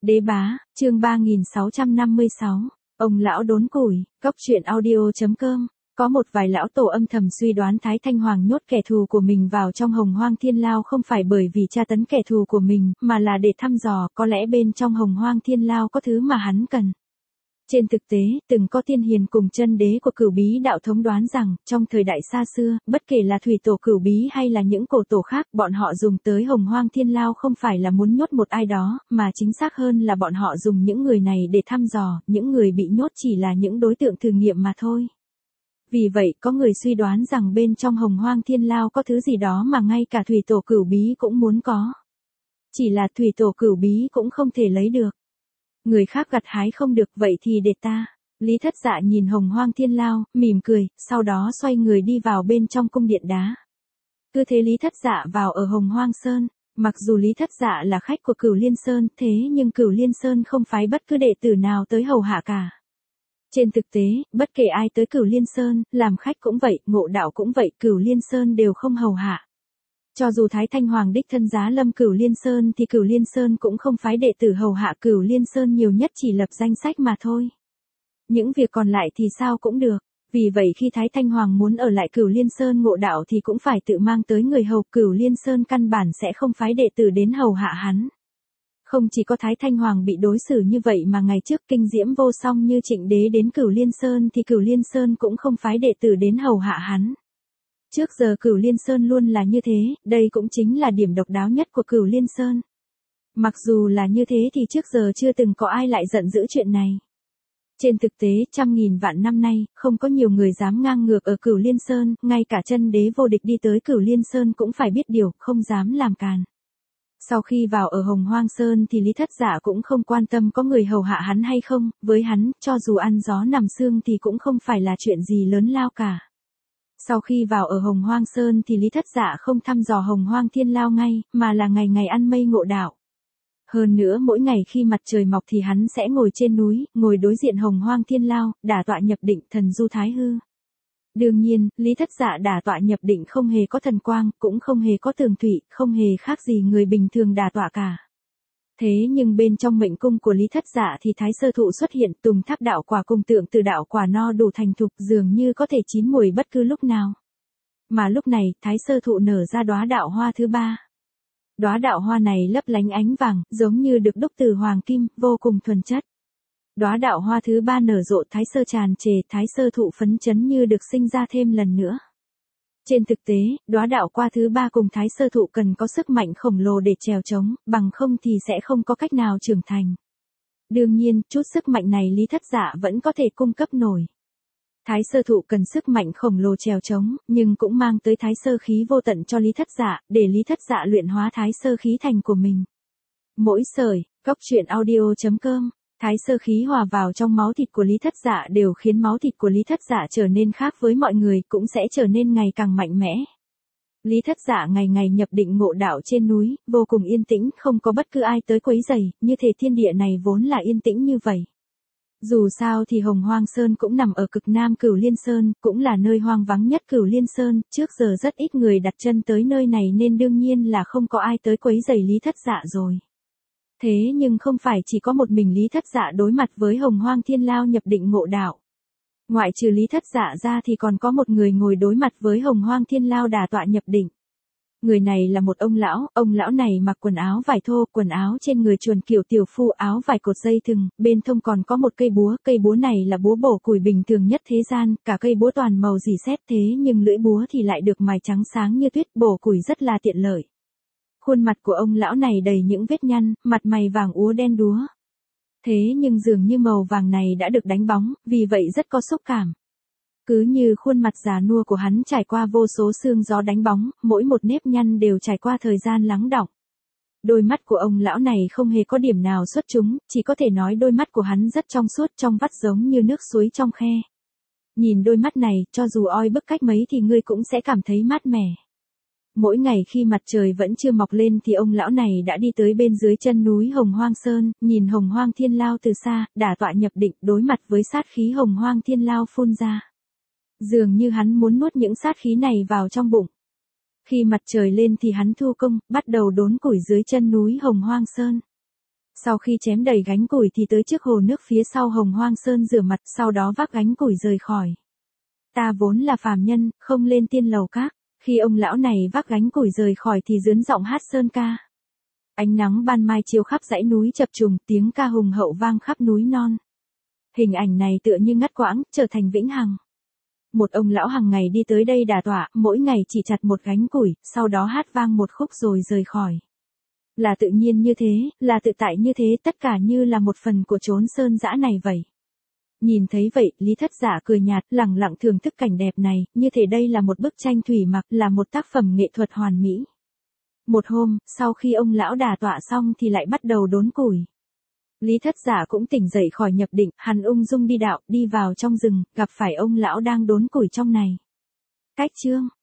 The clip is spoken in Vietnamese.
Đế bá, chương 3656, ông lão đốn củi, cóc truyện audio.com. Có một vài lão tổ âm thầm suy đoán Thái Thanh Hoàng nhốt kẻ thù của mình vào trong Hồng Hoang Thiên Lao không phải bởi vì tra tấn kẻ thù của mình, mà là để thăm dò có lẽ bên trong Hồng Hoang Thiên Lao có thứ mà hắn cần. Trên thực tế, từng có tiên hiền cùng chân đế của Cửu Bí đạo thống đoán rằng, trong thời đại xa xưa, bất kể là thủy tổ Cửu Bí hay là những cổ tổ khác, bọn họ dùng tới Hồng Hoang Thiên Lao không phải là muốn nhốt một ai đó, mà chính xác hơn là bọn họ dùng những người này để thăm dò, những người bị nhốt chỉ là những đối tượng thử nghiệm mà thôi. Vì vậy, có người suy đoán rằng bên trong Hồng Hoang Thiên Lao có thứ gì đó mà ngay cả thủy tổ Cửu Bí cũng muốn có. Chỉ là thủy tổ Cửu Bí cũng không thể lấy được. Người khác gặt hái không được vậy thì để ta. Lý Thất Dạ nhìn Hồng Hoang Thiên Lao, mỉm cười, sau đó xoay người đi vào bên trong cung điện đá. Cứ thế Lý Thất Dạ vào ở Hồng Hoang Sơn. Mặc dù Lý Thất Dạ là khách của Cửu Liên Sơn, thế nhưng Cửu Liên Sơn không phái bất cứ đệ tử nào tới hầu hạ cả. Trên thực tế, bất kể ai tới Cửu Liên Sơn, làm khách cũng vậy, ngộ đạo cũng vậy, Cửu Liên Sơn đều không hầu hạ. Cho dù Thái Thanh Hoàng đích thân giá lâm Cửu Liên Sơn thì Cửu Liên Sơn cũng không phái đệ tử hầu hạ, Cửu Liên Sơn nhiều nhất chỉ lập danh sách mà thôi. Những việc còn lại thì sao cũng được. Vì vậy khi Thái Thanh Hoàng muốn ở lại Cửu Liên Sơn ngộ đạo thì cũng phải tự mang tới người hầu, Cửu Liên Sơn căn bản sẽ không phái đệ tử đến hầu hạ hắn. Không chỉ có Thái Thanh Hoàng bị đối xử như vậy mà ngày trước kinh diễm vô song như Trịnh Đế đến Cửu Liên Sơn thì Cửu Liên Sơn cũng không phái đệ tử đến hầu hạ hắn. Trước giờ Cửu Liên Sơn luôn là như thế, đây cũng chính là điểm độc đáo nhất của Cửu Liên Sơn. Mặc dù là như thế thì trước giờ chưa từng có ai lại giận dữ chuyện này. Trên thực tế, trăm nghìn vạn năm nay, không có nhiều người dám ngang ngược ở Cửu Liên Sơn, ngay cả chân đế vô địch đi tới Cửu Liên Sơn cũng phải biết điều, không dám làm càn. Sau khi vào ở Hồng Hoang Sơn thì Lý Thất Dạ cũng không quan tâm có người hầu hạ hắn hay không, với hắn, cho dù ăn gió nằm sương thì cũng không phải là chuyện gì lớn lao cả. Sau khi vào ở Hồng Hoang Sơn thì Lý Thất Dạ không thăm dò Hồng Hoang Thiên Lao ngay, mà là ngày ngày ăn mây ngộ đạo. Hơn nữa mỗi ngày khi mặt trời mọc thì hắn sẽ ngồi trên núi, ngồi đối diện Hồng Hoang Thiên Lao, đả tọa nhập định thần du thái hư. Đương nhiên, Lý Thất Dạ đả tọa nhập định không hề có thần quang, cũng không hề có tường thủy, không hề khác gì người bình thường đả tọa cả. Thế nhưng bên trong mệnh cung của Lý Thất Dạ thì Thái Sơ Thụ xuất hiện, Tùng Tháp đạo quả cùng tượng từ đạo quả no đủ thành thục, dường như có thể chín mùi bất cứ lúc nào. Mà lúc này, Thái Sơ Thụ nở ra đóa đạo hoa thứ ba. Đóa đạo hoa này lấp lánh ánh vàng, giống như được đúc từ hoàng kim, vô cùng thuần chất. Đóa đạo hoa thứ ba nở rộ, Thái Sơ tràn trề, Thái Sơ Thụ phấn chấn như được sinh ra thêm lần nữa. Trên thực tế, đóa đạo qua thứ ba cùng Thái Sơ Thụ cần có sức mạnh khổng lồ để trèo trống, bằng không thì sẽ không có cách nào trưởng thành. Đương nhiên, chút sức mạnh này Lý Thất Dạ vẫn có thể cung cấp nổi. Thái Sơ Thụ cần sức mạnh khổng lồ trèo trống, nhưng cũng mang tới Thái Sơ khí vô tận cho Lý Thất Dạ, để Lý Thất Dạ luyện hóa Thái Sơ khí thành của mình. Mỗi sợi, cóc truyện audio.com. Thái Sơ khí hòa vào trong máu thịt của Lý Thất Dạ đều khiến máu thịt của Lý Thất Dạ trở nên khác với mọi người, cũng sẽ trở nên ngày càng mạnh mẽ. Lý Thất Dạ ngày ngày nhập định ngộ đạo trên núi, vô cùng yên tĩnh, không có bất cứ ai tới quấy rầy, như thể thiên địa này vốn là yên tĩnh như vậy. Dù sao thì Hồng Hoang Sơn cũng nằm ở cực nam Cửu Liên Sơn, cũng là nơi hoang vắng nhất Cửu Liên Sơn, trước giờ rất ít người đặt chân tới nơi này nên đương nhiên là không có ai tới quấy rầy Lý Thất Dạ rồi. Thế nhưng không phải chỉ có một mình Lý Thất Dạ đối mặt với Hồng Hoang Thiên Lao nhập định ngộ đạo. Ngoại trừ Lý Thất Dạ ra thì còn có một người ngồi đối mặt với Hồng Hoang Thiên Lao đả tọa nhập định. Người này là một ông lão này mặc quần áo vải thô, quần áo trên người chuồn kiểu tiểu phu, áo vải cột dây thừng, bên hông còn có một cây búa này là búa bổ củi bình thường nhất thế gian, cả cây búa toàn màu rỉ sét, thế nhưng lưỡi búa thì lại được mài trắng sáng như tuyết, bổ củi rất là tiện lợi. Khuôn mặt của ông lão này đầy những vết nhăn, mặt mày vàng úa đen đúa. Thế nhưng dường như màu vàng này đã được đánh bóng, vì vậy rất có xúc cảm. Cứ như khuôn mặt già nua của hắn trải qua vô số sương gió đánh bóng, mỗi một nếp nhăn đều trải qua thời gian lắng đọng. Đôi mắt của ông lão này không hề có điểm nào xuất chúng, chỉ có thể nói đôi mắt của hắn rất trong suốt, trong vắt giống như nước suối trong khe. Nhìn đôi mắt này, cho dù oi bức cách mấy thì ngươi cũng sẽ cảm thấy mát mẻ. Mỗi ngày khi mặt trời vẫn chưa mọc lên thì ông lão này đã đi tới bên dưới chân núi Hồng Hoang Sơn, nhìn Hồng Hoang Thiên Lao từ xa, đả tọa nhập định, đối mặt với sát khí Hồng Hoang Thiên Lao phun ra. Dường như hắn muốn nuốt những sát khí này vào trong bụng. Khi mặt trời lên thì hắn thu công, bắt đầu đốn củi dưới chân núi Hồng Hoang Sơn. Sau khi chém đầy gánh củi thì tới trước hồ nước phía sau Hồng Hoang Sơn rửa mặt, sau đó vác gánh củi rời khỏi. Ta vốn là phàm nhân, không lên tiên lầu các. Khi ông lão này vác gánh củi rời khỏi thì dướn giọng hát sơn ca. Ánh nắng ban mai chiếu khắp dãy núi chập trùng, tiếng ca hùng hậu vang khắp núi non. Hình ảnh này tựa như ngắt quãng, trở thành vĩnh hằng. Một ông lão hàng ngày đi tới đây đả tọa, mỗi ngày chỉ chặt một gánh củi, sau đó hát vang một khúc rồi rời khỏi. Là tự nhiên như thế, là tự tại như thế, tất cả như là một phần của chốn sơn dã này vậy. Nhìn thấy vậy, Lý Thất Giả cười nhạt, lẳng lặng thưởng thức cảnh đẹp này, như thể đây là một bức tranh thủy mặc, là một tác phẩm nghệ thuật hoàn mỹ. Một hôm, sau khi ông lão đả tọa xong thì lại bắt đầu đốn củi. Lý Thất Giả cũng tỉnh dậy khỏi nhập định, hắn ung dung đi đạo, đi vào trong rừng, gặp phải ông lão đang đốn củi trong này. Cách chương